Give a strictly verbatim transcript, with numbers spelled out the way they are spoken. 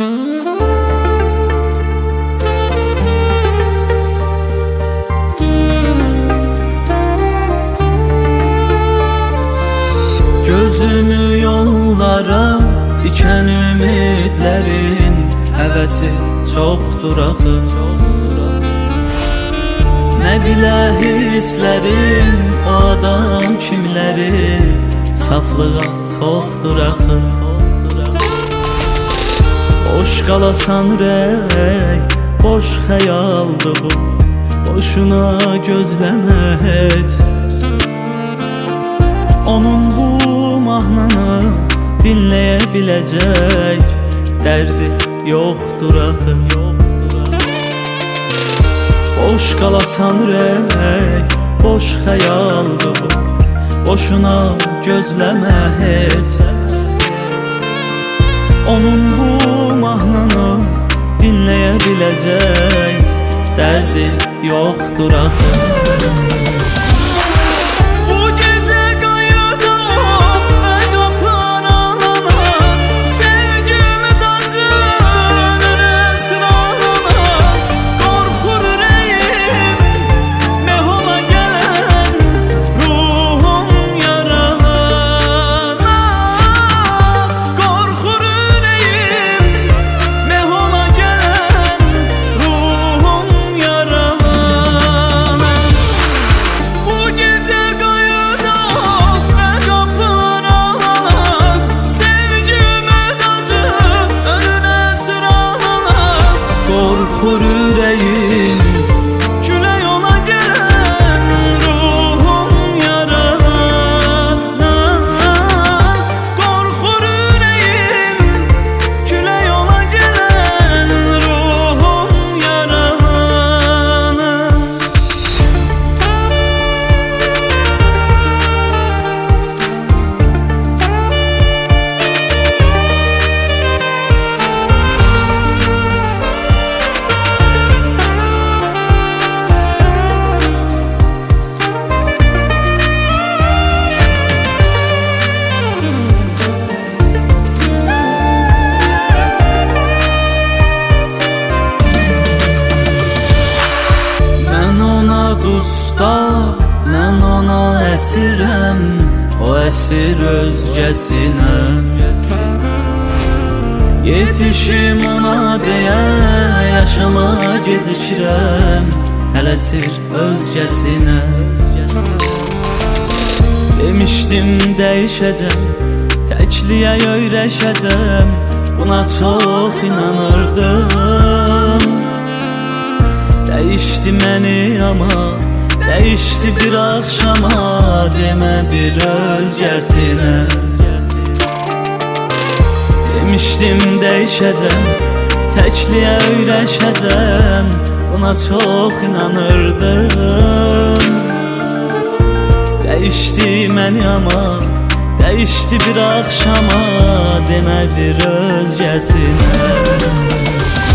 Gözümü yollara diken ümidlerin Həvəsi çoxdur axı. Ne bilə hisslərim o adam kimləri Saflığa toxdur axı. Boş qalasan ürək, boş xəyaldır bu, boşuna gözləmə heç. Onun bu mahnını dinləyə biləcək dərdi yoxdur axı. Boş qalasan ürək, boş xəyaldır bu, boşuna gözləmə heç. Onun bu mahnını dinləyə biləcək dərdi yoxdur axı. Qorxur ürəyim, külə yola gələn ruhum yaralana. Qorxur ürəyim, külə yola gələn ruhum yaralana. Dusta, mən ona əsirəm, o əsir özgəsinə. Yetişim ona deyə yaşama gecikirəm, tələsir özgəsinə. Demişdim dəyişəcəm, təkliyə öyrəşəcəm, buna çox inanırdım. Değişti məni ama değişti bir akşama, demə bir özgəsinə. Demişdim dəyişəcəm, təkliyə öyrəşəcəm, buna çox inanırdım. Değişti məni ama değişti bir akşama, demə bir özgəsinə.